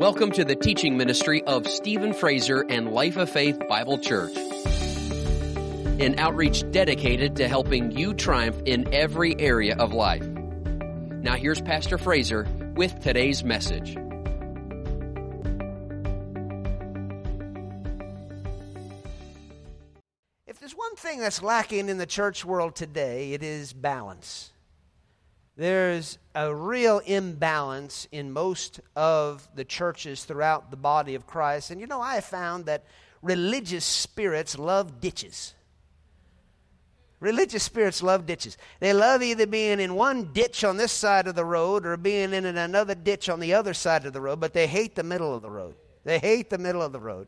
Welcome to the teaching ministry of Stephen Fraser and Life of Faith Bible Church, an outreach dedicated to helping you triumph in every area of life. Now here's Pastor Fraser with today's message. If there's one thing that's lacking in the church world today, it is balance. There's a real imbalance in most of the churches throughout the body of Christ. And I have found that religious spirits love ditches. Religious spirits love ditches. They love either being in one ditch on this side of the road or being in another ditch on the other side of the road, but they hate the middle of the road. They hate the middle of the road.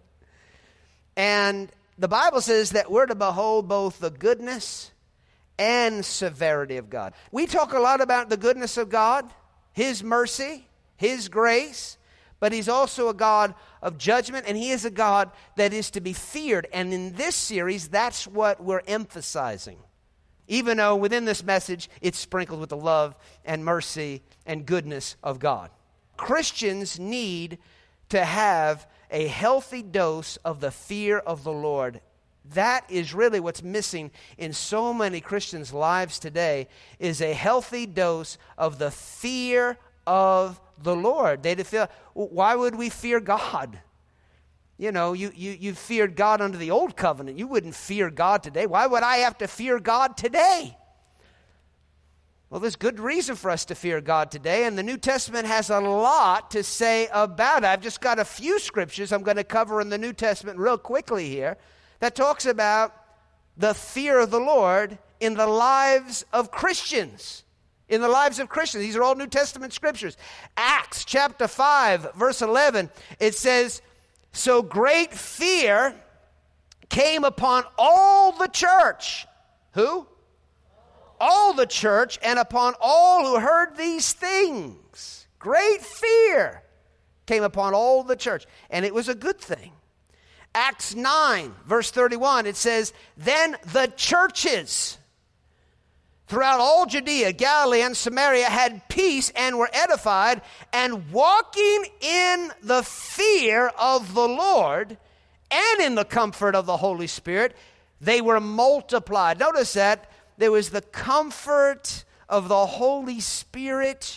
And the Bible says that we're to behold both the goodness and severity of God. We talk a lot about the goodness of God, His mercy, His grace, but He's also a God of judgment, and He is a God that is to be feared. And in this series, that's what we're emphasizing. Even though within this message, it's sprinkled with the love and mercy and goodness of God. Christians need to have a healthy dose of the fear of the Lord. That is really what's missing in so many Christians' lives today, is a healthy dose of the fear of the Lord. They feel, why would we fear God? You feared God under the old covenant. You wouldn't fear God today. Why would I have to fear God today? Well, there's good reason for us to fear God today, and the New Testament has a lot to say about it. I've just got a few scriptures I'm going to cover in the New Testament real quickly here that talks about the fear of the Lord in the lives of Christians. In the lives of Christians. These are all New Testament scriptures. Acts chapter 5, verse 11, it says, "So great fear came upon all the church." Who? All the church, and upon all who heard these things. Great fear came upon all the church. And it was a good thing. Acts 9, verse 31, it says, "Then the churches throughout all Judea, Galilee, and Samaria had peace and were edified, and walking in the fear of the Lord and in the comfort of the Holy Spirit, they were multiplied." Notice that there was the comfort of the Holy Spirit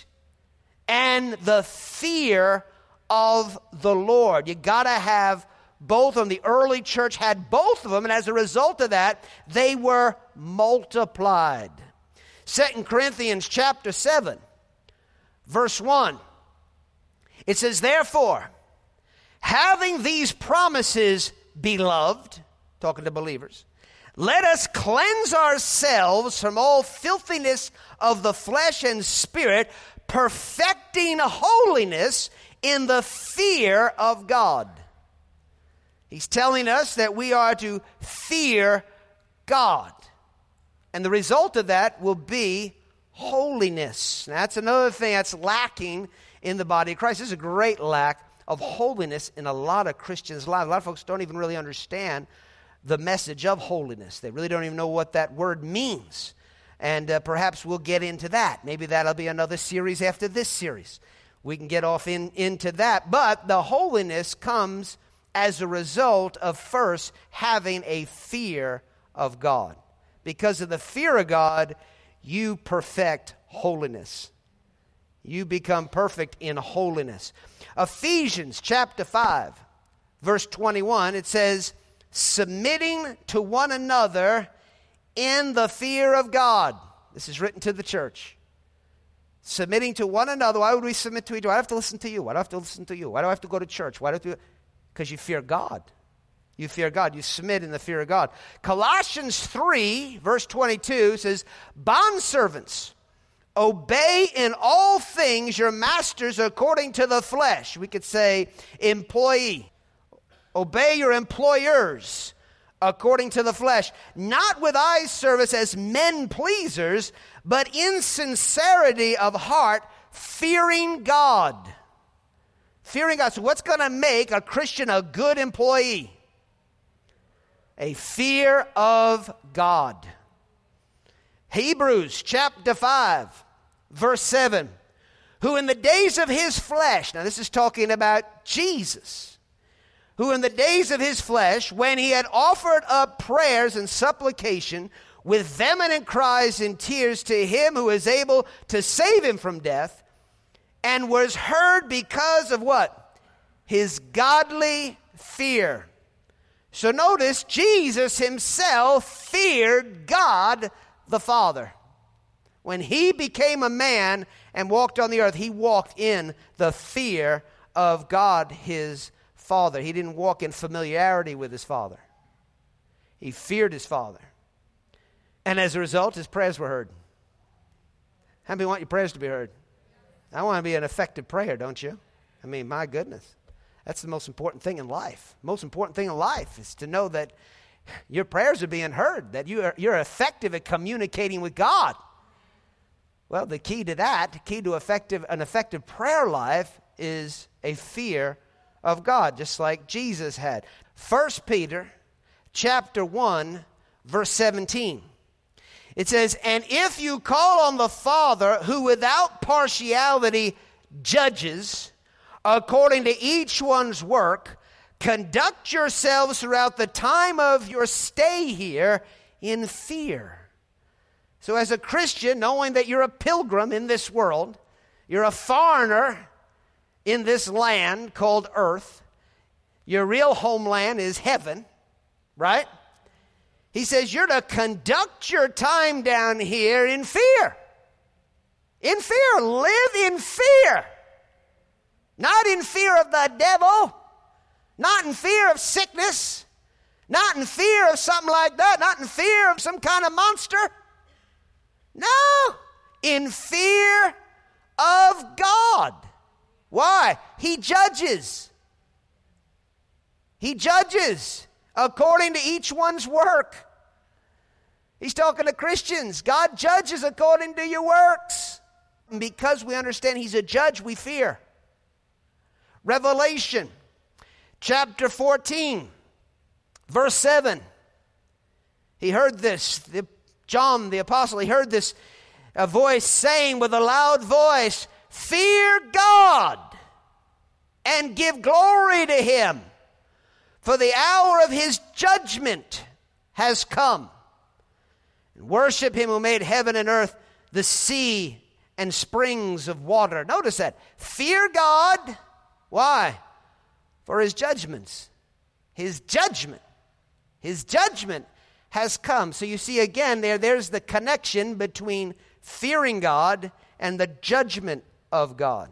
and the fear of the Lord. You got to have both of them. The early church had both of them, and as a result of that, they were multiplied. 2 Corinthians chapter 7, verse 1, it says, "Therefore, having these promises, beloved," talking to believers, "let us cleanse ourselves from all filthiness of the flesh and spirit, perfecting holiness in the fear of God." He's telling us that we are to fear God. And the result of that will be holiness. Now, that's another thing that's lacking in the body of Christ. There's a great lack of holiness in a lot of Christians' lives. A lot of folks don't even really understand the message of holiness. They really don't even know what that word means. And perhaps we'll get into that. Maybe that'll be another series after this series. We can get off into that. But the holiness comes as a result of first having a fear of God. Because of the fear of God, you perfect holiness. You become perfect in holiness. Ephesians chapter 5, verse 21, it says, "Submitting to one another in the fear of God." This is written to the church. Submitting to one another. Why would we submit to each other? Why do I have to listen to you? Why do I have to listen to you? Why do I have to go to church? Why do I Because you fear God. You fear God. You submit in the fear of God. Colossians 3, verse 22 says, "Bondservants, obey in all things your masters according to the flesh." We could say employee. Obey your employers according to the flesh, not with eye service as men pleasers, but in sincerity of heart, fearing God. Fearing God. So what's going to make a Christian a good employee? A fear of God. Hebrews chapter 5, verse 7. who in the days of his flesh, now this is talking about Jesus, who in the days of his flesh, when he had offered up prayers and supplication with vehement cries and tears to him who is able to save him from death, and was heard because of what? His godly fear. So notice, Jesus himself feared God the Father. When he became a man and walked on the earth, he walked in the fear of God his Father. He didn't walk in familiarity with his Father. He feared his Father. And as a result, his prayers were heard. How many want your prayers to be heard? I want to be an effective prayer, don't you? I mean, my goodness. That's the most important thing in life. Most important thing in life is to know that your prayers are being heard, that you're effective at communicating with God. Well, the key to that, the key to an effective prayer life is a fear of God, just like Jesus had. 1 Peter chapter 1, verse 17. It says, "And if you call on the Father, who without partiality judges according to each one's work, conduct yourselves throughout the time of your stay here in fear." So as a Christian, knowing that you're a pilgrim in this world, you're a foreigner in this land called earth, your real homeland is heaven, right? He says you're to conduct your time down here in fear. In fear. Live in fear. Not in fear of the devil. Not in fear of sickness. Not in fear of something like that. Not in fear of some kind of monster. No. In fear of God. Why? He judges. He judges according to each one's work. He's talking to Christians. God judges according to your works. And because we understand he's a judge, we fear. Revelation chapter 14, verse 7. He heard this. John the apostle, he heard this a voice saying with a loud voice, "Fear God and give glory to him, for the hour of his judgment has come. And worship him who made heaven and earth, the sea and springs of water." Notice that. Fear God. Why? For his judgments. His judgment. His judgment has come. So you see again there's the connection between fearing God and the judgment of God.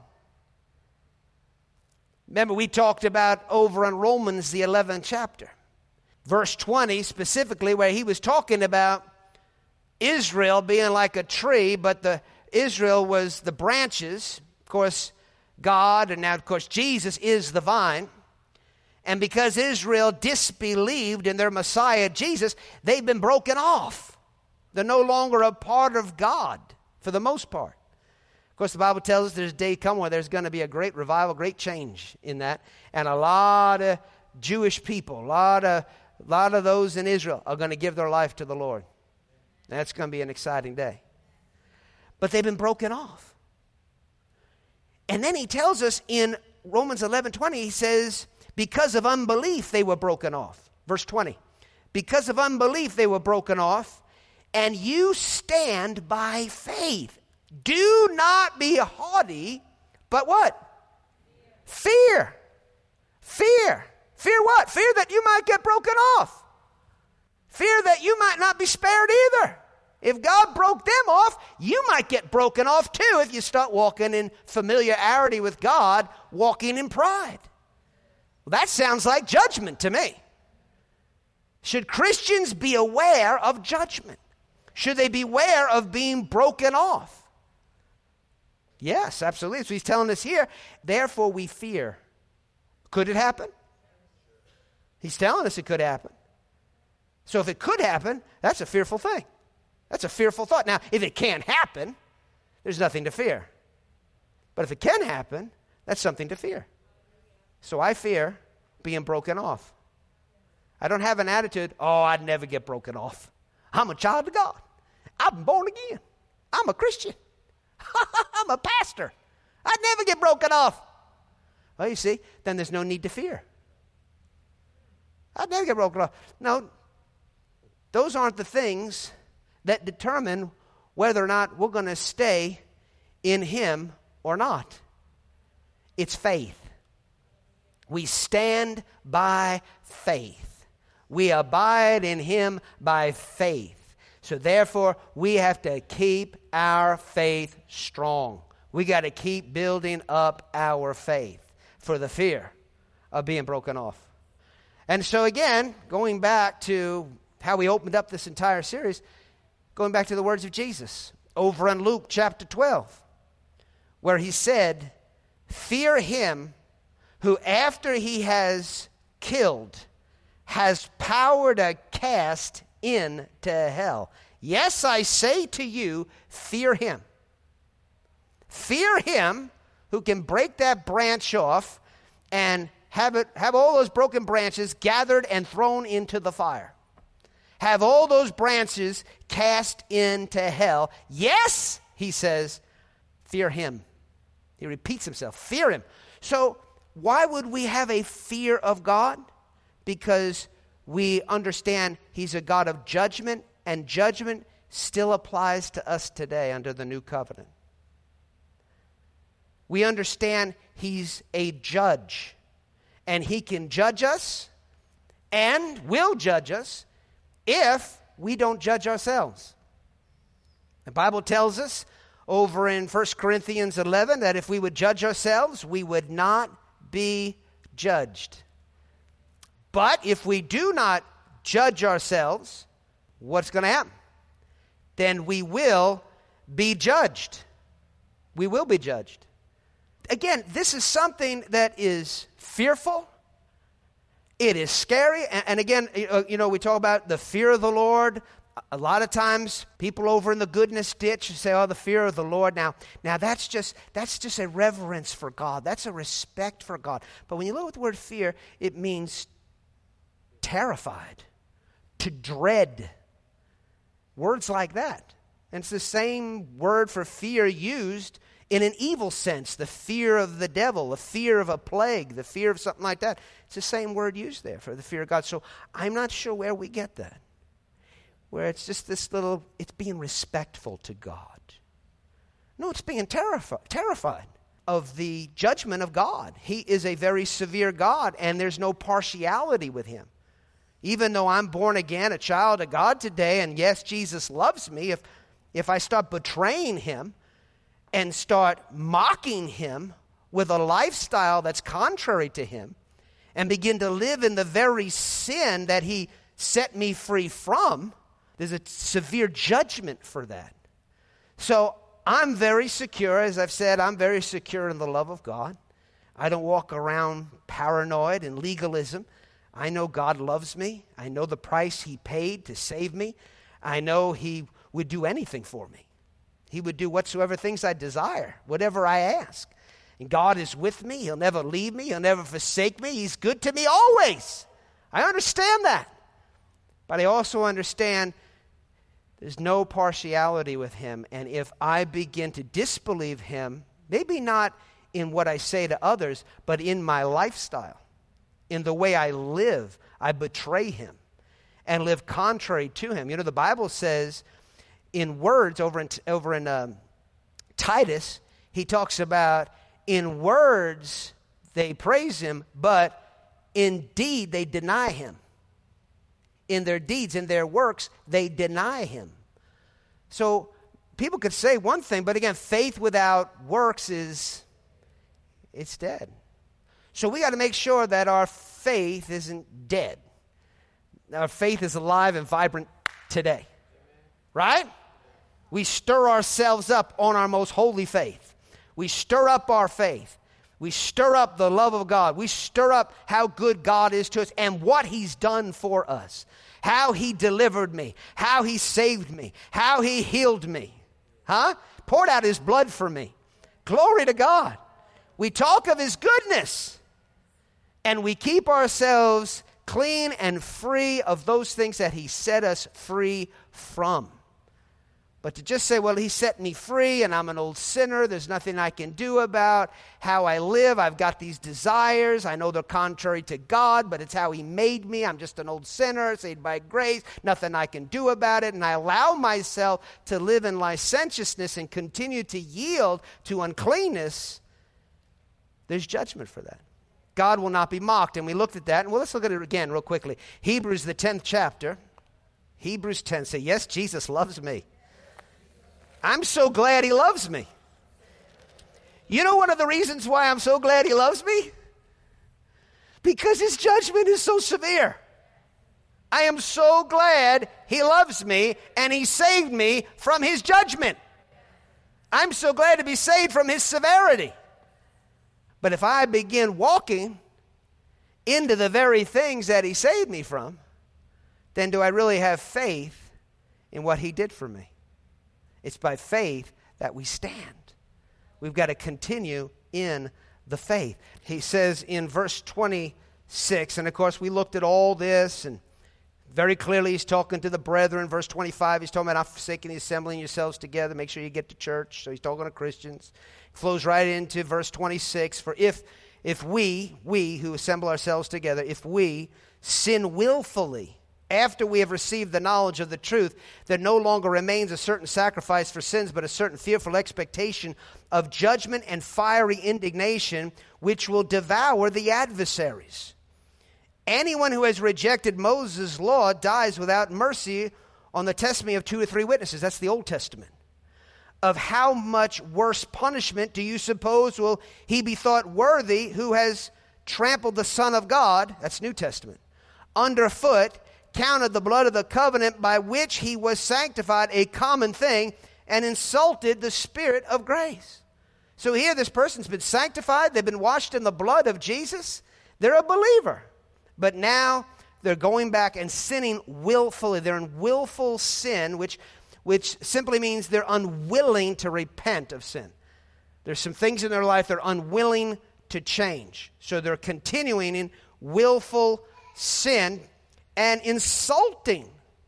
Remember, we talked about over in Romans, the 11th chapter. Verse 20 specifically, where he was talking about Israel being like a tree, but Israel was the branches. Of course, God, and now, of course, Jesus is the vine. And because Israel disbelieved in their Messiah, Jesus, they've been broken off. They're no longer a part of God, for the most part. Of course, the Bible tells us there's a day come where there's going to be a great revival, great change in that. And a lot of Jewish people, a lot of those in Israel are going to give their life to the Lord. And that's going to be an exciting day. But they've been broken off. And then he tells us in Romans 11:20, he says, because of unbelief they were broken off. Verse 20. Because of unbelief they were broken off, and you stand by faith. Do not be haughty, but what? Fear. Fear. Fear what? Fear that you might get broken off. Fear that you might not be spared either. If God broke them off, you might get broken off too if you start walking in familiarity with God, walking in pride. Well, that sounds like judgment to me. Should Christians be aware of judgment? Should they be aware of being broken off? Yes, absolutely. So he's telling us here, therefore we fear. Could it happen? He's telling us it could happen. So if it could happen, that's a fearful thing. That's a fearful thought. Now, if it can't happen, there's nothing to fear. But if it can happen, that's something to fear. So I fear being broken off. I don't have an attitude, oh, I'd never get broken off. I'm a child of God. I'm born again. I'm a Christian. I'm a pastor. I'd never get broken off. Well, you see, then there's no need to fear. I'd never get broken off. No, those aren't the things that determine whether or not we're going to stay in him or not. It's faith. We stand by faith. We abide in him by faith. So therefore, we have to keep our faith strong. We got to keep building up our faith for the fear of being broken off. And so again, going back to how we opened up this entire series, going back to the words of Jesus over in Luke chapter 12, where he said, fear him who after he has killed has power to cast into hell. Yes, I say to you, fear him. Fear him who can break that branch off and have all those broken branches gathered and thrown into the fire. Have all those branches cast into hell. Yes, he says, fear him. He repeats himself, fear him. So why would we have a fear of God? Because we understand he's a God of judgment, and judgment still applies to us today under the new covenant. We understand he's a judge, and he can judge us and will judge us if we don't judge ourselves. The Bible tells us over in 1 Corinthians 11 that if we would judge ourselves, we would not be judged. But if we do not judge ourselves, what's going to happen? Then we will be judged. We will be judged. Again, this is something that is fearful. It is scary. And again, we talk about the fear of the Lord. A lot of times, people over in the goodness ditch say, oh, the fear of the Lord. Now that's just a reverence for God. That's a respect for God. But when you look at the word fear, it means terrified, to dread. Words like that. And it's the same word for fear used in an evil sense. The fear of the devil, the fear of a plague, the fear of something like that. It's the same word used there for the fear of God. So I'm not sure where we get that. Where it's just this little, it's being respectful to God. No, it's being terrified of the judgment of God. He is a very severe God, and there's no partiality with him. Even though I'm born again, a child of God today, and yes, Jesus loves me, if I start betraying him and start mocking him with a lifestyle that's contrary to him and begin to live in the very sin that he set me free from, there's a severe judgment for that. So I'm very secure. As I've said, I'm very secure in the love of God. I don't walk around paranoid and legalism. I know God loves me. I know the price he paid to save me. I know he would do anything for me. He would do whatsoever things I desire, whatever I ask. And God is with me. He'll never leave me. He'll never forsake me. He's good to me always. I understand that. But I also understand there's no partiality with him. And if I begin to disbelieve him, maybe not in what I say to others, but in my lifestyle, in the way I live, I betray him and live contrary to him. You know, the Bible says in words over in Titus, he talks about in words they praise him, but in deed they deny him. In their deeds, in their works, they deny him. So people could say one thing, but again, faith without works it's dead. So we got to make sure that our faith isn't dead. Our faith is alive and vibrant today. Right? We stir ourselves up on our most holy faith. We stir up our faith. We stir up the love of God. We stir up how good God is to us and what he's done for us. How he delivered me. How he saved me. How he healed me. Poured out his blood for me. Glory to God. We talk of his goodness. And we keep ourselves clean and free of those things that he set us free from. But to just say, well, he set me free and I'm an old sinner. There's nothing I can do about how I live. I've got these desires. I know they're contrary to God, but it's how he made me. I'm just an old sinner saved by grace. Nothing I can do about it. And I allow myself to live in licentiousness and continue to yield to uncleanness. There's judgment for that. God will not be mocked. And we looked at that. And well, let's look at it again real quickly. Hebrews, the 10th chapter. Hebrews 10 say, yes, Jesus loves me. I'm so glad he loves me. You know one of the reasons why I'm so glad he loves me? Because his judgment is so severe. I am so glad he loves me and he saved me from his judgment. I'm so glad to be saved from his severity. But if I begin walking into the very things that he saved me from, then do I really have faith in what he did for me? It's by faith that we stand. We've got to continue in the faith. He says in verse 26, and of course we looked at all this, and very clearly he's talking to the brethren. Verse 25, he's talking about not forsaking the assembling yourselves together. Make sure you get to church. So he's talking to Christians. Flows right into verse 26. For if we who assemble ourselves together, if we sin willfully, after we have received the knowledge of the truth, there no longer remains a certain sacrifice for sins, but a certain fearful expectation of judgment and fiery indignation, which will devour the adversaries. Anyone who has rejected Moses' law dies without mercy on the testimony of 2 or 3 witnesses. That's the Old Testament. Of how much worse punishment do you suppose will he be thought worthy who has trampled the Son of God, that's New Testament, underfoot, counted the blood of the covenant by which he was sanctified a common thing, and insulted the Spirit of grace. So here this person's been sanctified. They've been washed in the blood of Jesus. They're a believer. But now they're going back and sinning willfully. They're in willful sin, which simply means they're unwilling to repent of sin. There's some things in their life they're unwilling to change. So they're continuing in willful sin and insulting,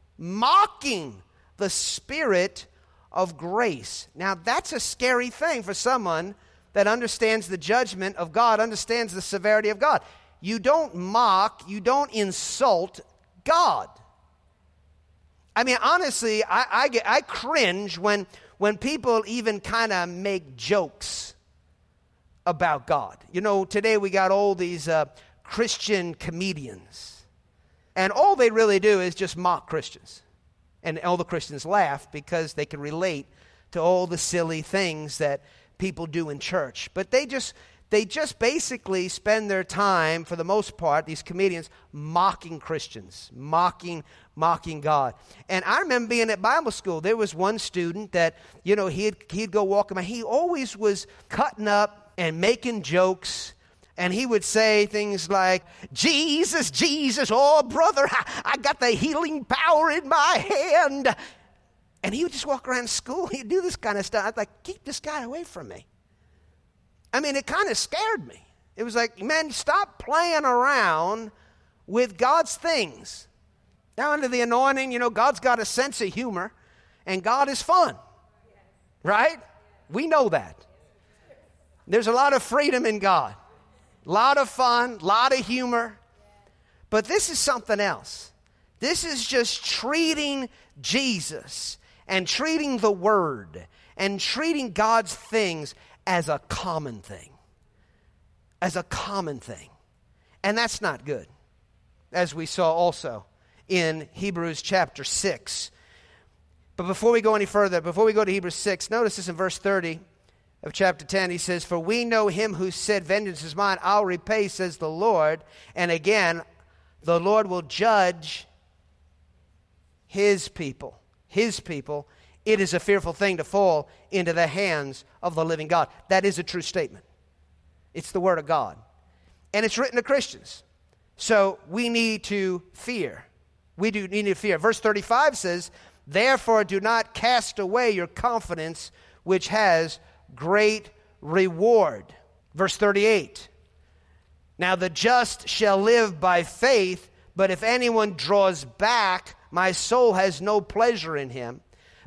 mocking the Spirit of grace. Now, that's a scary thing for someone that understands the judgment of God, understands the severity of God. You don't mock, you don't insult God. I mean, honestly, I cringe when people even kind of make jokes about God. You know, today we got all these Christian comedians. And all they really do is just mock Christians. And all the Christians laugh because they can relate to all the silly things that people do in church. But they just basically spend their time, for the most part, these comedians, mocking Christians, mocking God. And I remember being at Bible school. There was one student that, you know, he'd go walking by. He always was cutting up and making jokes. And he would say things like, Jesus, Jesus, oh, brother, I got the healing power in my hand. And he would just walk around school. He'd do this kind of stuff. I'd like, keep this guy away from me. I mean, it kind of scared me. It was like, man, stop playing around with God's things. Now, under the anointing, you know, God's got a sense of humor, and God is fun. Right? We know that. There's a lot of freedom in God. A lot of fun, a lot of humor. But this is something else. This is just treating Jesus and treating the Word and treating God's things as a common thing. As a common thing. And that's not good. As we saw also in Hebrews chapter 6. But before we go any further, before we go to Hebrews 6, notice this in verse 30. Of chapter 10, he says, for we know him who said, vengeance is mine, I'll repay, says the Lord. And again, the Lord will judge his people. His people. It is a fearful thing to fall into the hands of the living God. That is a true statement. It's the word of God. And it's written to Christians. So we need to fear. We do need to fear. Verse 35 says, therefore do not cast away your confidence, which has great reward. Verse 38. Now the just shall live by faith, but if anyone draws back, my soul has no pleasure in him.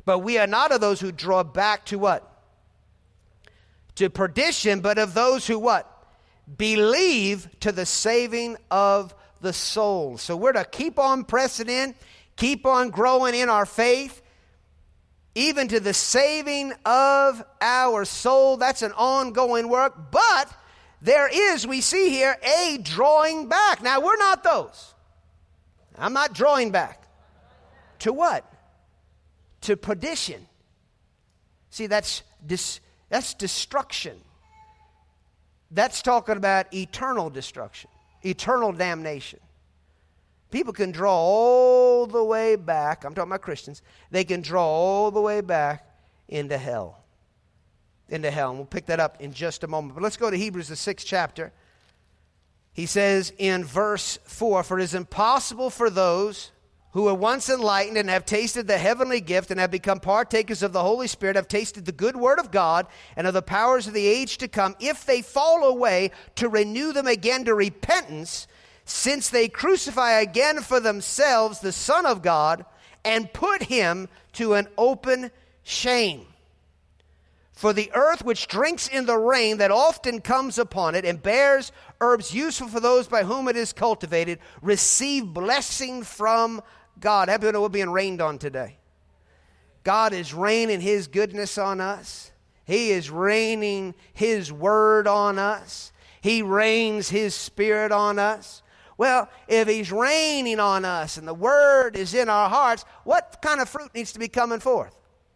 But we are not of those who draw back to what? To perdition, but of those who what? Believe to the saving of the soul. So we're to keep on pressing in, keep on growing in our faith, even to the saving of our soul. That's an ongoing work. But there is, we see here, a drawing back. Now, we're not those. I'm not drawing back. To what? To perdition. See, that's destruction. That's talking about eternal destruction, eternal damnation. People can draw all the way back. I'm talking about Christians. They can draw all the way back into hell. Into hell. And we'll pick that up in just a moment. But let's go to Hebrews, the 6th chapter. He says in verse 4, "For it is impossible for those who were once enlightened and have tasted the heavenly gift and have become partakers of the Holy Spirit, have tasted the good word of God and of the powers of the age to come, if they fall away, to renew them again to repentance, since they crucify again for themselves the Son of God and put him to an open shame. For the earth which drinks in the rain that often comes upon it and bears herbs useful for those by whom it is cultivated, receive blessing from God." How many know we're being rained on today? God is raining his goodness on us. He is raining his word on us. He rains his Spirit on us. Well, if he's raining on us and the word is in our hearts, what kind of fruit needs to be coming forth?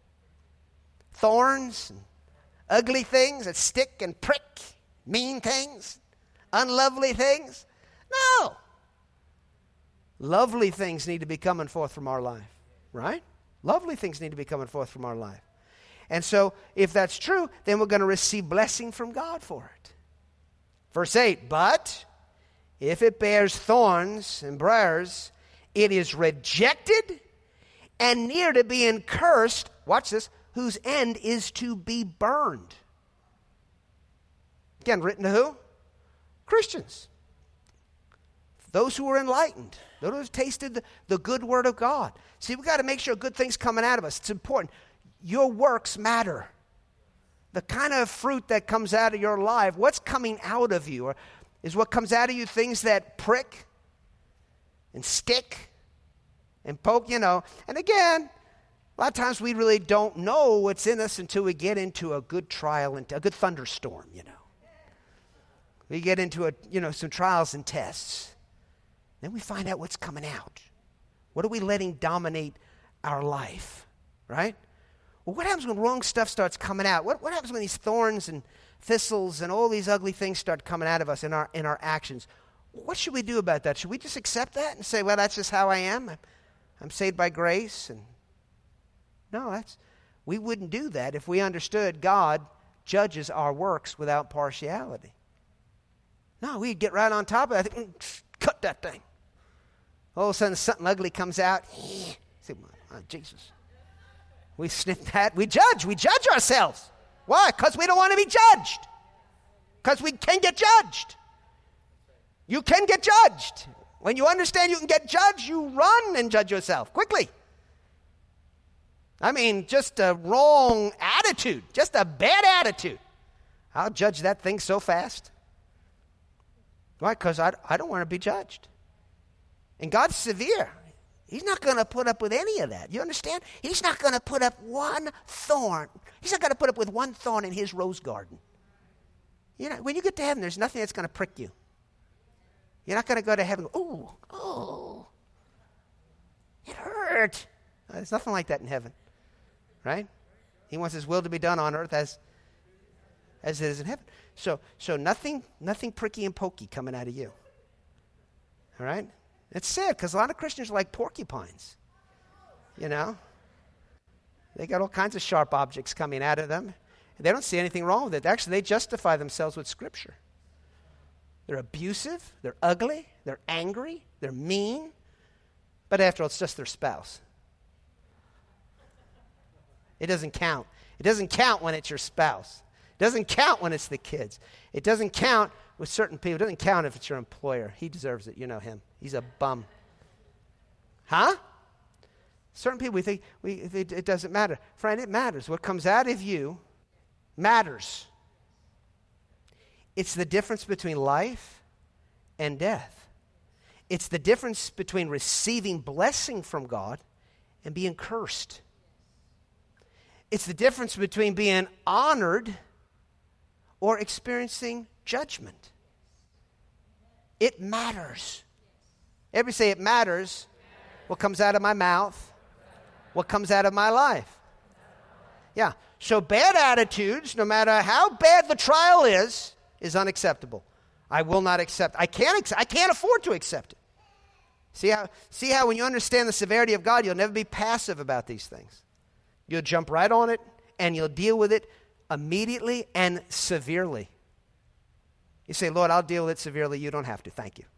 Thorns and ugly things that stick and prick, mean things, unlovely things? No. Lovely things need to be coming forth from our life, right? Lovely things need to be coming forth from our life. And so, if that's true, then we're going to receive blessing from God for it. Verse 8, "But if it bears thorns and briars, it is rejected and near to being cursed," watch this, "whose end is to be burned." Again, written to who? Christians. Those who are enlightened. Those who have tasted the good word of God. See, we've got to make sure good things coming out of us. It's important. Your works matter. The kind of fruit that comes out of your life, what's coming out of you? Or is what comes out of you things that prick and stick and poke, And again, a lot of times we really don't know what's in us until we get into a good trial and a good thunderstorm, We get into some trials and tests. Then we find out what's coming out. What are we letting dominate our life, right? Well, what happens when wrong stuff starts coming out? What happens when these thorns and thistles and all these ugly things start coming out of us in our actions? What should we do about that? Should we just accept that and say, well, that's just how I am? I'm saved by grace. And no, we wouldn't do that if we understood God judges our works without partiality. No, we'd get right on top of that. Cut that thing. All of a sudden, something ugly comes out. Say, oh, Jesus. We sniff that. We judge ourselves. Why? Because we don't want to be judged. Because we can get judged. You can get judged. When you understand you can get judged, you run and judge yourself quickly. I mean, just a wrong attitude, just a bad attitude. I'll judge that thing so fast. Why? Because I don't want to be judged. And God's severe. He's not going to put up with any of that. You understand? He's not going to put up one thorn. He's not going to put up with one thorn in his rose garden. When you get to heaven, there's nothing that's going to prick you. You're not going to go to heaven and go, oh, it hurt. There's nothing like that in heaven, right? He wants his will to be done on earth as it is in heaven. So nothing pricky and pokey coming out of you. All right? It's sad because a lot of Christians are like porcupines. They got all kinds of sharp objects coming out of them. They don't see anything wrong with it. Actually, they justify themselves with Scripture. They're abusive. They're ugly. They're angry. They're mean. But after all, it's just their spouse. It doesn't count. It doesn't count when it's your spouse. It doesn't count when it's the kids. It doesn't count with certain people. It doesn't count if it's your employer. He deserves it. You know him. He's a bum. Huh? Certain people, we think it doesn't matter. Friend, it matters. What comes out of you matters. It's the difference between life and death. It's the difference between receiving blessing from God and being cursed. It's the difference between being honored or experiencing judgment. It matters. Everybody say it matters. What comes out of my mouth, what comes out of my life. Yeah. So bad attitudes, no matter how bad the trial is unacceptable. I will not accept. I can't afford to accept it. See how when you understand the severity of God, you'll never be passive about these things. You'll jump right on it, and you'll deal with it immediately and severely. You say, Lord, I'll deal with it severely. You don't have to. Thank you.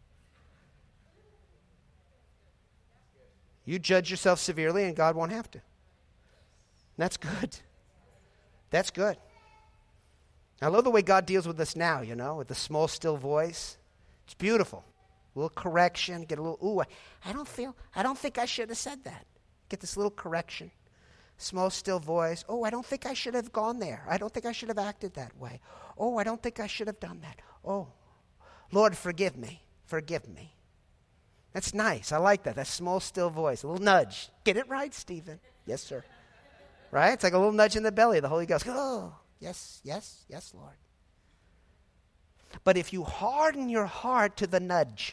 You judge yourself severely, and God won't have to. And that's good. That's good. I love the way God deals with us now, with the small, still voice. It's beautiful. A little correction, get a little, ooh, I don't think I should have said that. Get this little correction. Small, still voice. Oh, I don't think I should have gone there. I don't think I should have acted that way. Oh, I don't think I should have done that. Oh, Lord, forgive me. Forgive me. That's nice. I like that. That small, still voice. A little nudge. Get it right, Stephen. Yes, sir. Right? It's like a little nudge in the belly. The Holy Ghost. Oh, yes, yes, yes, Lord. But if you harden your heart to the nudge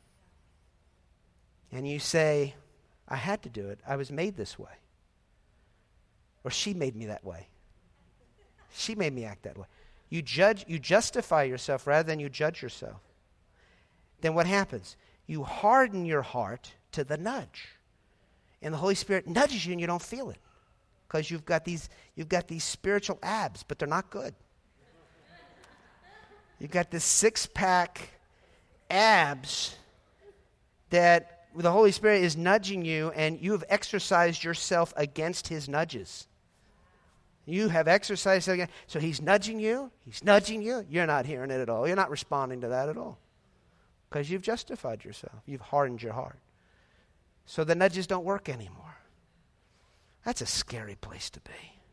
and you say, I had to do it. I was made this way. Or she made me that way. She made me act that way. You justify yourself rather than you judge yourself. Then what happens? You harden your heart to the nudge. And the Holy Spirit nudges you and you don't feel it. Because you've got these spiritual abs, but they're not good. You've got this six-pack abs that the Holy Spirit is nudging you, and you have exercised yourself against his nudges. You have exercised again. So he's nudging you. He's nudging you. You're not hearing it at all. You're not responding to that at all. Because you've justified yourself. You've hardened your heart. So the nudges don't work anymore. That's a scary place to be.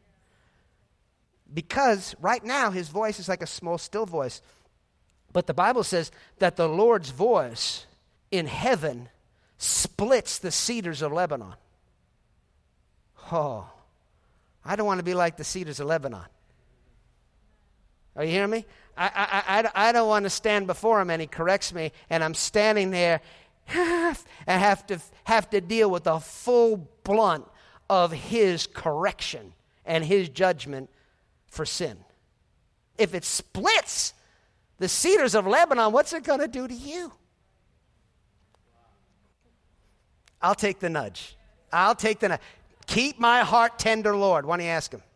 Because right now his voice is like a small, still voice. But the Bible says that the Lord's voice in heaven splits the cedars of Lebanon. Oh, I don't want to be like the cedars of Lebanon. Are you hearing me? I don't want to stand before him and he corrects me and I'm standing there and have to deal with the full blunt of his correction and his judgment for sin. If it splits the cedars of Lebanon, what's it going to do to you? I'll take the nudge. I'll take the nudge. Keep my heart tender, Lord. Why don't you ask him?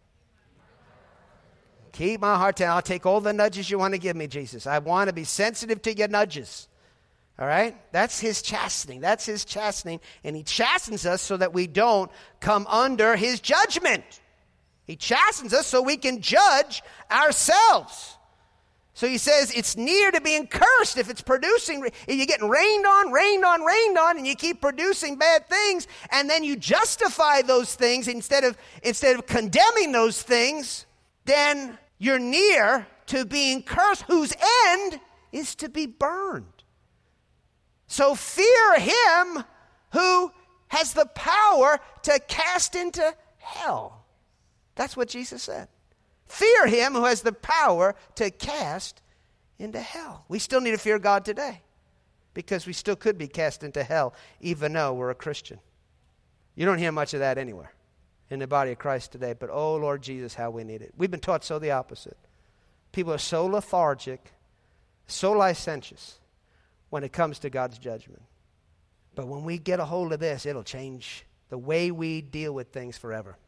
Keep my heart tender. I'll take all the nudges you want to give me, Jesus. I want to be sensitive to your nudges. All right? That's his chastening. That's his chastening. And he chastens us so that we don't come under his judgment. He chastens us so we can judge ourselves. So he says it's near to being cursed if it's producing, if you're getting rained on, and you keep producing bad things, and then you justify those things instead of condemning those things, then you're near to being cursed, whose end is to be burned. So fear him who has the power to cast into hell. That's what Jesus said. Fear him who has the power to cast into hell. We still need to fear God today because we still could be cast into hell even though we're a Christian. You don't hear much of that anywhere in the body of Christ today, but oh Lord Jesus, how we need it. We've been taught so the opposite. People are so lethargic, so licentious when it comes to God's judgment. But when we get a hold of this, it'll change the way we deal with things forever.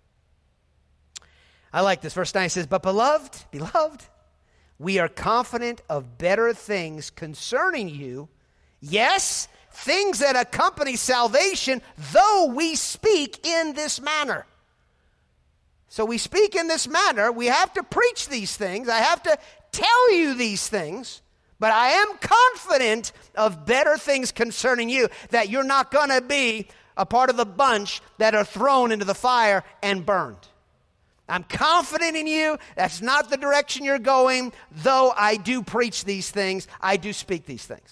I like this. Verse 9 says, but beloved, we are confident of better things concerning you. Yes, things that accompany salvation, though we speak in this manner. So we speak in this manner. We have to preach these things. I have to tell you these things. But I am confident of better things concerning you, that you're not going to be a part of the bunch that are thrown into the fire and burned. I'm confident in you. That's not the direction you're going, though I do preach these things. I do speak these things.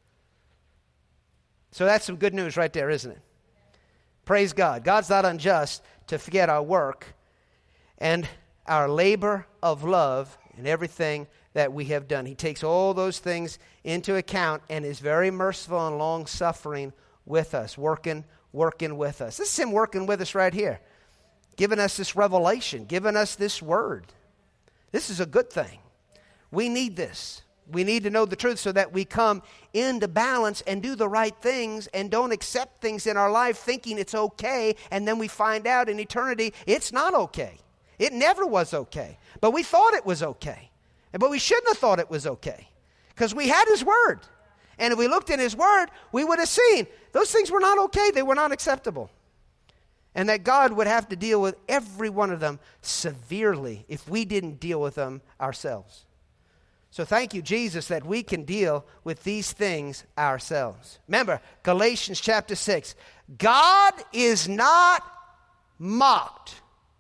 So that's some good news right there, isn't it? Praise God. God's not unjust to forget our work and our labor of love and everything that we have done. He takes all those things into account and is very merciful and long-suffering with us, working with us. This is Him working with us right here, giving us this revelation, giving us this word. This is a good thing. We need this. We need to know the truth so that we come into balance and do the right things and don't accept things in our life thinking it's okay, and then we find out in eternity it's not okay. It never was okay. But we thought it was okay. But we shouldn't have thought it was okay because we had His Word. And if we looked in His Word, we would have seen those things were not okay. They were not acceptable. And that God would have to deal with every one of them severely if we didn't deal with them ourselves. So thank you, Jesus, that we can deal with these things ourselves. Remember, Galatians chapter 6. God is not mocked.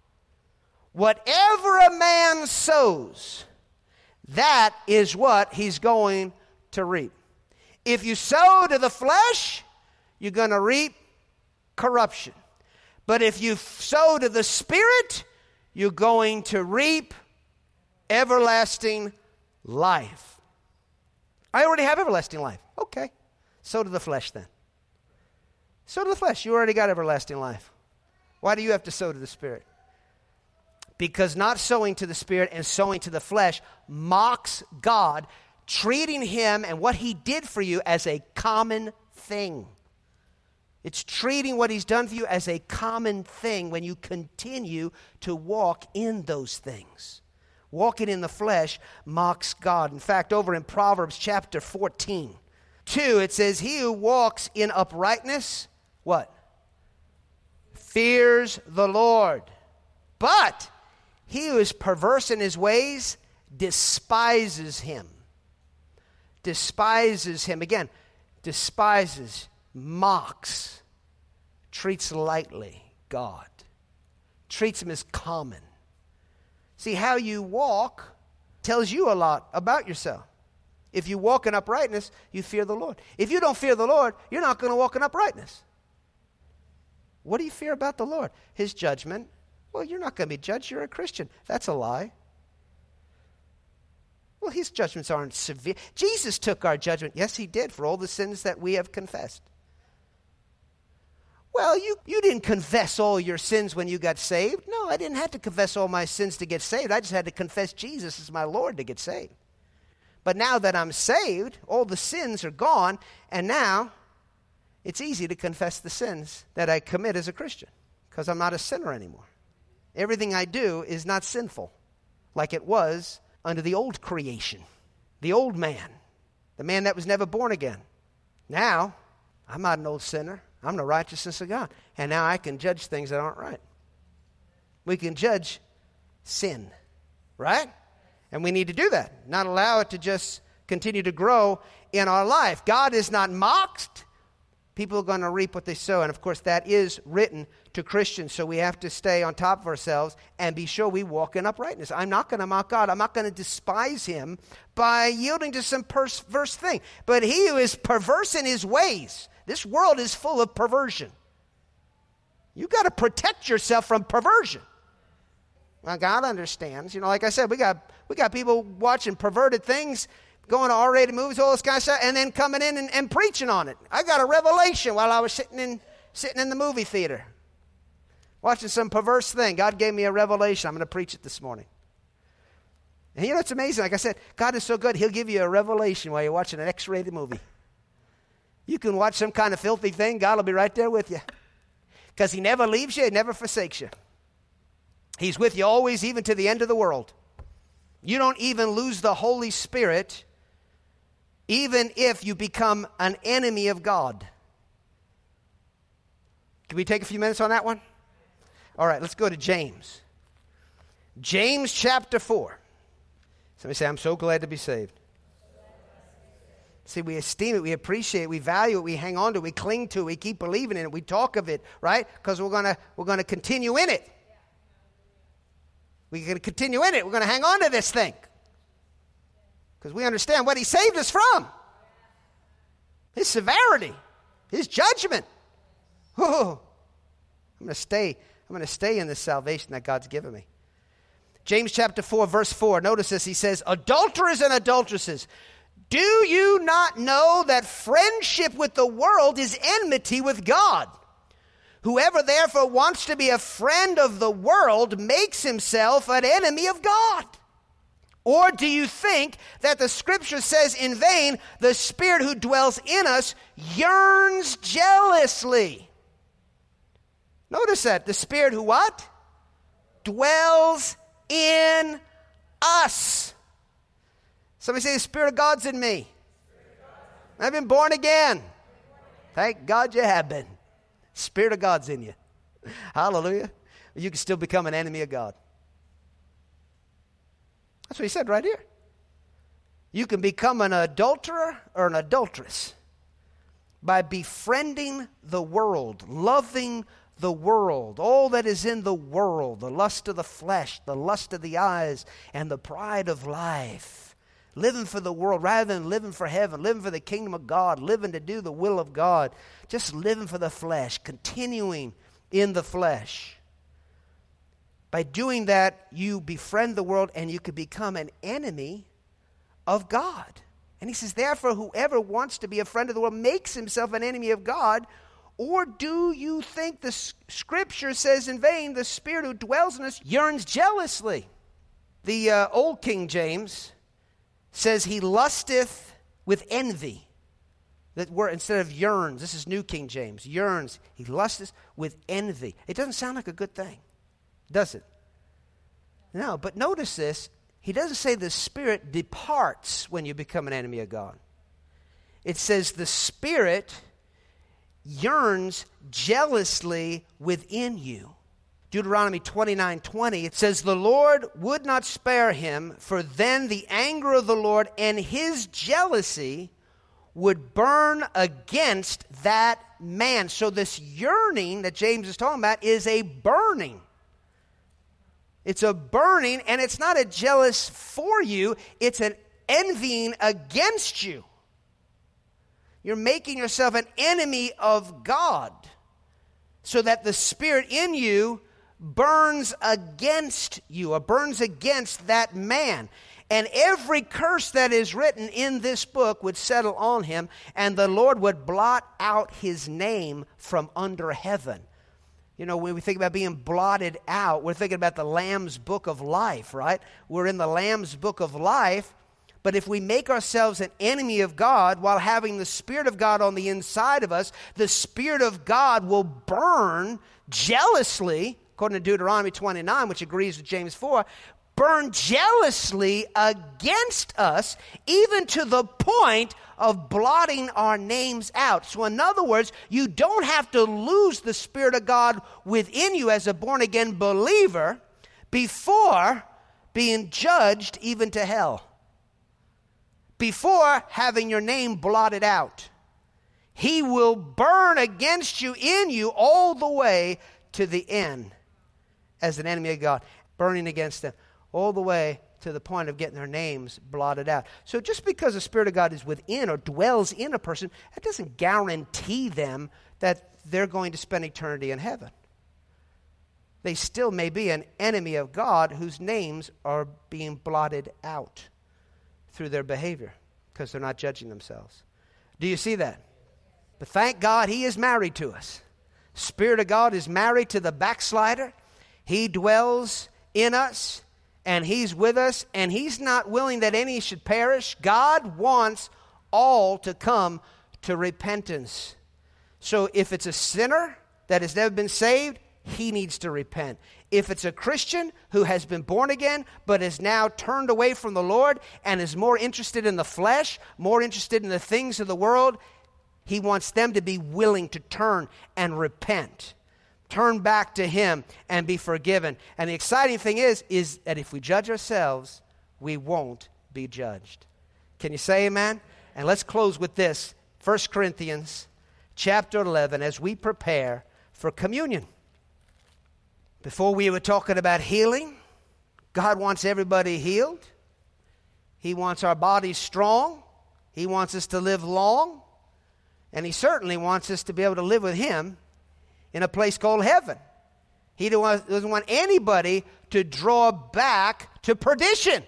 Whatever a man sows, that is what he's going to reap. If you sow to the flesh, you're going to reap corruption. But if you sow to the Spirit, you're going to reap everlasting life. I already have everlasting life. Okay. Sow to the flesh then. Sow to the flesh. You already got everlasting life. Why do you have to sow to the Spirit? Because not sowing to the Spirit and sowing to the flesh mocks God, treating Him and what He did for you as a common thing. It's treating what He's done for you as a common thing when you continue to walk in those things. Walking in the flesh mocks God. In fact, over in Proverbs chapter 14, 2, it says, he who walks in uprightness, what? Fears the Lord. But he who is perverse in his ways despises Him. Despises Him. Again, despises, mocks, treats lightly God. Treats Him as common. See, how you walk tells you a lot about yourself. If you walk in uprightness, you fear the Lord. If you don't fear the Lord, you're not going to walk in uprightness. What do you fear about the Lord? His judgment. Well, you're not going to be judged. You're a Christian. That's a lie. Well, His judgments aren't severe. Jesus took our judgment. Yes, He did, for all the sins that we have confessed. Well, you didn't confess all your sins when you got saved. No, I didn't have to confess all my sins to get saved. I just had to confess Jesus as my Lord to get saved. But now that I'm saved, all the sins are gone, and now it's easy to confess the sins that I commit as a Christian because I'm not a sinner anymore. Everything I do is not sinful like it was under the old creation, the old man, the man that was never born again. Now, I'm not an old sinner. I'm the righteousness of God. And now I can judge things that aren't right. We can judge sin, right? And we need to do that, not allow it to just continue to grow in our life. God is not mocked. People are going to reap what they sow. And, of course, that is written to Christians. So we have to stay on top of ourselves and be sure we walk in uprightness. I'm not going to mock God. I'm not going to despise Him by yielding to some perverse thing. But he who is perverse in his ways, this world is full of perversion. You've got to protect yourself from perversion. Well, God understands. You know, like I said, we got people watching perverted things, going to R-rated movies, all this kind of stuff, and then coming in and preaching on it. I got a revelation while I was sitting in the movie theater, watching some perverse thing. God gave me a revelation. I'm going to preach it this morning. And you know, it's amazing. Like I said, God is so good, He'll give you a revelation while you're watching an X-rated movie. You can watch some kind of filthy thing, God will be right there with you. Because He never leaves you, He never forsakes you. He's with you always, even to the end of the world. You don't even lose the Holy Spirit, even if you become an enemy of God. Can we take a few minutes on that one? All right, let's go to James. James chapter 4. Somebody say, I'm so glad to be saved. See, we esteem it, we appreciate it, we value it, we hang on to it, we cling to it, we keep believing in it, we talk of it, right? Because we're gonna continue in it. We're going to continue in it. We're going to hang on to this thing. Because we understand what he saved us from. His severity, his judgment. Oh, I'm going to stay in this salvation that God's given me. James chapter 4, verse 4. Notice this. He says, adulterers and adulteresses, do you not know that friendship with the world is enmity with God? Whoever therefore wants to be a friend of the world makes himself an enemy of God. Or do you think that the scripture says in vain, the Spirit who dwells in us yearns jealously? Notice that. The Spirit who what? Dwells in us. Somebody say, the Spirit of God's in me. I've been born again. Thank God you have been. Spirit of God's in you. Hallelujah. You can still become an enemy of God. That's what he said right here. You can become an adulterer or an adulteress by befriending the world, loving the world, all that is in the world, the lust of the flesh, the lust of the eyes, and the pride of life. Living for the world rather than living for heaven, living for the kingdom of God, living to do the will of God, just living for the flesh, continuing in the flesh. By doing that, you befriend the world and you could become an enemy of God. And he says, therefore, whoever wants to be a friend of the world makes himself an enemy of God. Or do you think the scripture says in vain, the Spirit who dwells in us yearns jealously? The old King James says he lusteth with envy. That word, instead of yearns, this is New King James, yearns. He lusteth with envy. It doesn't sound like a good thing, does it? No, but notice this. He doesn't say the Spirit departs when you become an enemy of God. It says the Spirit yearns jealously within you. Deuteronomy 29:20, it says, the Lord would not spare him, for then the anger of the Lord and his jealousy would burn against that man. So this yearning that James is talking about is a burning. It's a burning, and it's not a jealous for you, it's an envying against you. You're making yourself an enemy of God, so that the Spirit in you burns against you, or burns against that man. And every curse that is written in this book would settle on him, and the Lord would blot out his name from under heaven. You know, when we think about being blotted out, we're thinking about the Lamb's book of life, right? We're in the Lamb's book of life, but if we make ourselves an enemy of God while having the Spirit of God on the inside of us, the Spirit of God will burn jealously, according to Deuteronomy 29, which agrees with James 4, burn jealously against us, even to the point of blotting our names out. So in other words, you don't have to lose the Spirit of God within you as a born-again believer before being judged even to hell, before having your name blotted out. He will burn against you, in you, all the way to the end as an enemy of God, burning against them all the way to the point of getting their names blotted out. So just because the Spirit of God is within or dwells in a person, that doesn't guarantee them that they're going to spend eternity in heaven. They still may be an enemy of God whose names are being blotted out through their behavior because they're not judging themselves. Do you see that? But thank God he is married to us. Spirit of God is married to the backslider. He dwells in us, and he's with us, and he's not willing that any should perish. God wants all to come to repentance. So if it's a sinner that has never been saved, he needs to repent. If it's a Christian who has been born again but is now turned away from the Lord and is more interested in the flesh, more interested in the things of the world, he wants them to be willing to turn and repent. Turn back to him and be forgiven. And the exciting thing is that if we judge ourselves, we won't be judged. Can you say amen? And let's close with this. 1 Corinthians chapter 11, as we prepare for communion. Before we were talking about healing. God wants everybody healed. He wants our bodies strong. He wants us to live long. And He certainly wants us to be able to live with Him in a place called heaven. He doesn't want anybody to draw back to perdition.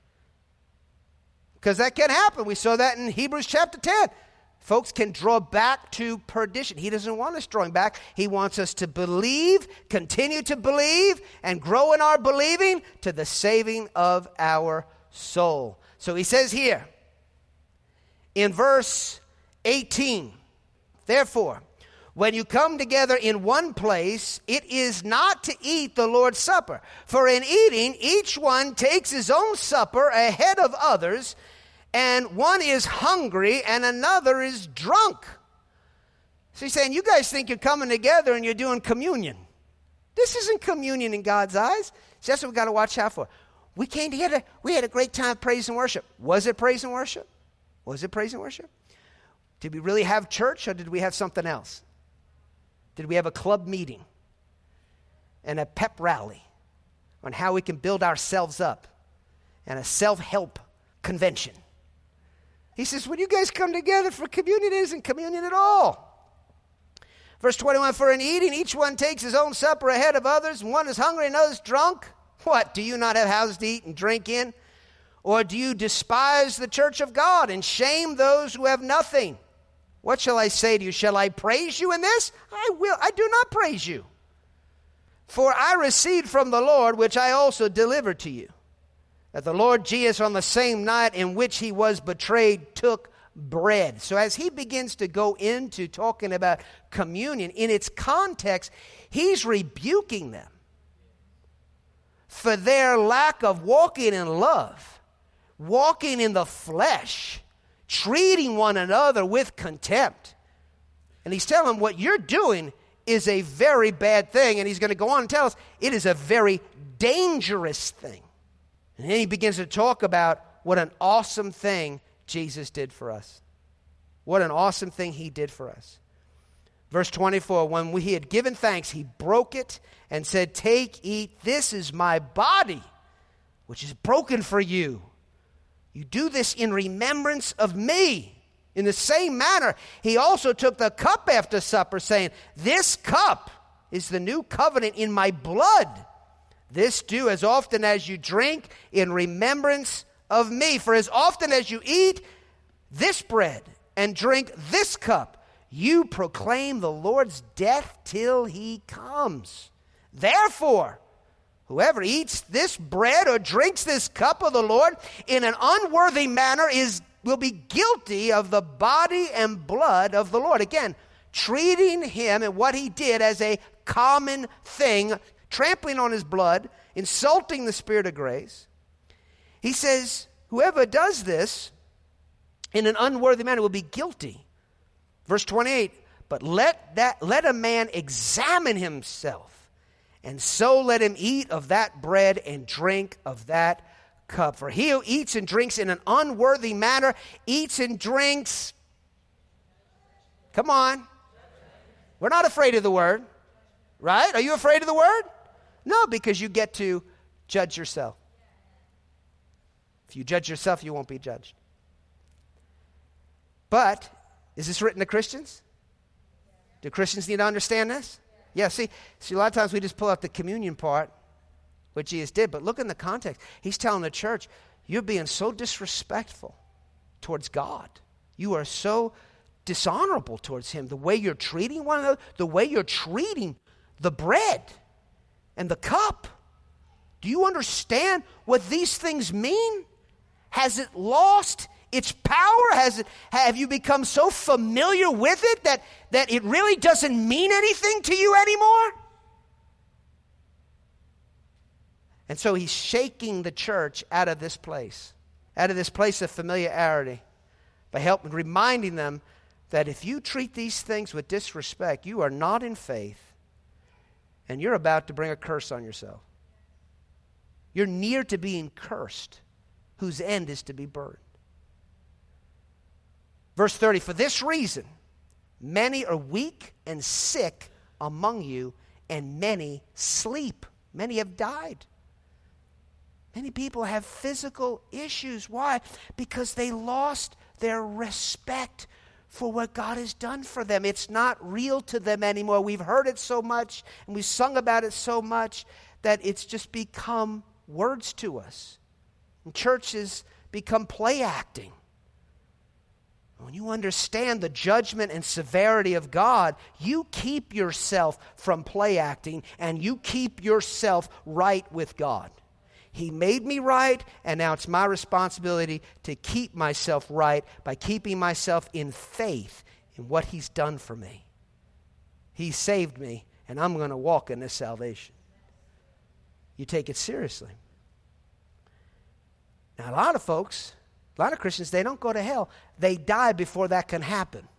Because that can happen. We saw that in Hebrews chapter 10. Folks can draw back to perdition. He doesn't want us drawing back. He wants us to believe, continue to believe, and grow in our believing to the saving of our soul. So he says here in verse 18, therefore, when you come together in one place, it is not to eat the Lord's Supper. For in eating, each one takes his own supper ahead of others, and one is hungry and another is drunk. So he's saying, you guys think you're coming together and you're doing communion. This isn't communion in God's eyes. So that's what we've got to watch out for. We came together. We had a great time of praise and worship. Was it praise and worship? Was it praise and worship? Did we really have church, or did we have something else? Did we have a club meeting and a pep rally on how we can build ourselves up and a self-help convention? He says, when you guys come together for communion, it isn't communion at all. Verse 21, for in eating, each one takes his own supper ahead of others, and one is hungry and another is drunk. What, do you not have houses to eat and drink in? Or do you despise the church of God and shame those who have nothing? What shall I say to you? Shall I praise you in this? I will. I do not praise you. For I received from the Lord, which I also delivered to you, that the Lord Jesus, on the same night in which he was betrayed, took bread. So as he begins to go into talking about communion, in its context, he's rebuking them for their lack of walking in love, walking in the flesh, treating one another with contempt. And he's telling them what you're doing is a very bad thing. And he's going to go on and tell us it is a very dangerous thing. And then he begins to talk about what an awesome thing Jesus did for us. What an awesome thing he did for us. Verse 24, when he had given thanks, he broke it and said, take, eat, this is my body, which is broken for you. You do this in remembrance of me. In the same manner, he also took the cup after supper, saying, this cup is the new covenant in my blood. This do as often as you drink in remembrance of me. For as often as you eat this bread and drink this cup, you proclaim the Lord's death till he comes. Therefore, whoever eats this bread or drinks this cup of the Lord in an unworthy manner will be guilty of the body and blood of the Lord. Again, treating him and what he did as a common thing, trampling on his blood, insulting the Spirit of grace. He says, whoever does this in an unworthy manner will be guilty. Verse 28, but let a man examine himself, and so let him eat of that bread and drink of that cup. For he who eats and drinks in an unworthy manner eats and drinks. Come on. We're not afraid of the word, right? Are you afraid of the word? No, because you get to judge yourself. If you judge yourself, you won't be judged. But is this written to Christians? Do Christians need to understand this? Yeah, see, a lot of times we just pull out the communion part, what Jesus did, but look in the context. He's telling the church, you're being so disrespectful towards God. You are so dishonorable towards him. The way you're treating one another, the way you're treating the bread and the cup. Do you understand what these things mean? Has it lost its power? Have you become so familiar with it that it really doesn't mean anything to you anymore? And so he's shaking the church out of this place of familiarity, by reminding them that if you treat these things with disrespect, you are not in faith, and you're about to bring a curse on yourself. You're near to being cursed, whose end is to be burned. Verse 30, for this reason, many are weak and sick among you, and many sleep. Many have died. Many people have physical issues. Why? Because they lost their respect for what God has done for them. It's not real to them anymore. We've heard it so much, and we've sung about it so much, that it's just become words to us. And churches become play acting. When you understand the judgment and severity of God, you keep yourself from play acting, and you keep yourself right with God. He made me right, and now it's my responsibility to keep myself right by keeping myself in faith in what He's done for me. He saved me, and I'm going to walk in this salvation. You take it seriously. Now, a lot of folks, a lot of Christians, they don't go to hell. They die before that can happen.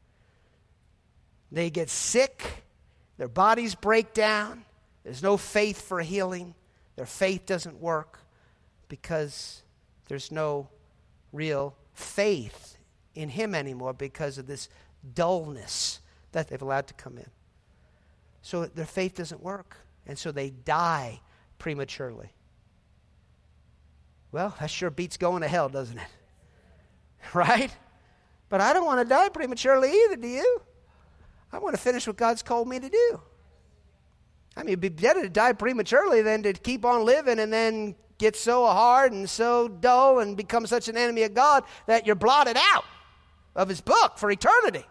They get sick. Their bodies break down. There's no faith for healing. Their faith doesn't work because there's no real faith in Him anymore because of this dullness that they've allowed to come in. So their faith doesn't work, and so they die prematurely. Well, that sure beats going to hell, doesn't it? Right? But I don't want to die prematurely either, do you? I want to finish what God's called me to do. I mean, it'd be better to die prematurely than to keep on living and then get so hard and so dull and become such an enemy of God that you're blotted out of His book for eternity.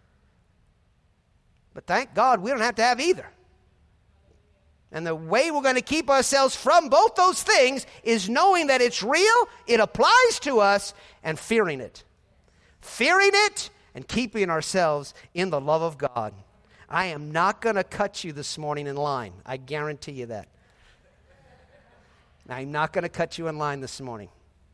But thank God we don't have to have either. And the way we're going to keep ourselves from both those things is knowing that it's real, it applies to us, and fearing it. Fearing it and keeping ourselves in the love of God. I am not going to cut you this morning in line. I guarantee you that. I'm not going to cut you in line this morning.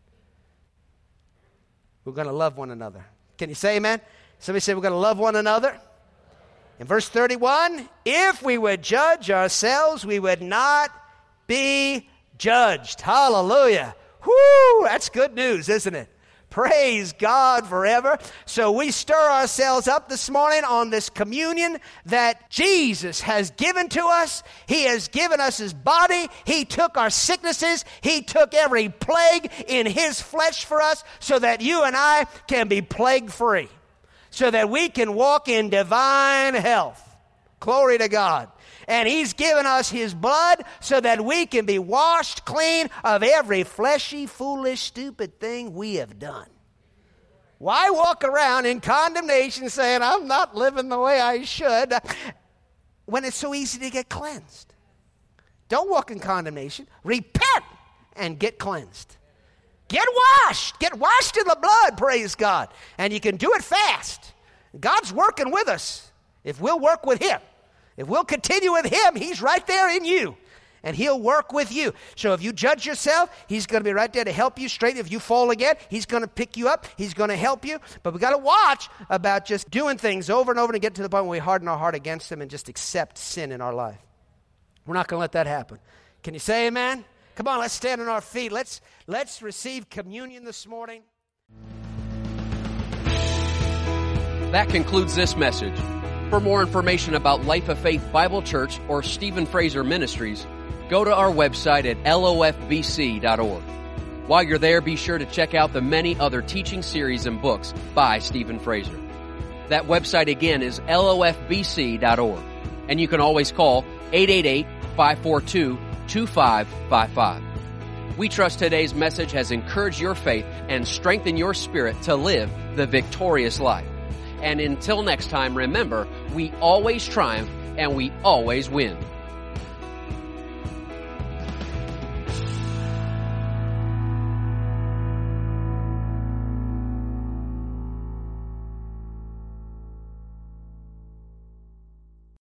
We're going to love one another. Can you say amen? Somebody say we're going to love one another. In verse 31, if we would judge ourselves, we would not be judged. Hallelujah. Whoo, that's good news, isn't it? Praise God forever. So we stir ourselves up this morning on this communion that Jesus has given to us. He has given us His body. He took our sicknesses. He took every plague in His flesh for us so that you and I can be plague-free, so that we can walk in divine health. Glory to God. And He's given us His blood so that we can be washed clean of every fleshy, foolish, stupid thing we have done. Why walk around in condemnation saying, I'm not living the way I should, when it's so easy to get cleansed? Don't walk in condemnation. Repent and get cleansed. Get washed. Get washed in the blood, praise God. And you can do it fast. God's working with us if we'll work with Him. If we'll continue with Him, He's right there in you. And He'll work with you. So if you judge yourself, He's going to be right there to help you straighten. If you fall again, He's going to pick you up. He's going to help you. But we've got to watch about just doing things over and over and get to the point where we harden our heart against Him and just accept sin in our life. We're not going to let that happen. Can you say amen? Come on, let's stand on our feet. Let's receive communion this morning. That concludes this message. For more information about Life of Faith Bible Church or Stephen Fraser Ministries, go to our website at lofbc.org. While you're there, be sure to check out the many other teaching series and books by Stephen Fraser. That website again is lofbc.org. And you can always call 888-542-2555. We trust today's message has encouraged your faith and strengthened your spirit to live the victorious life. And until next time, remember, we always triumph and we always win.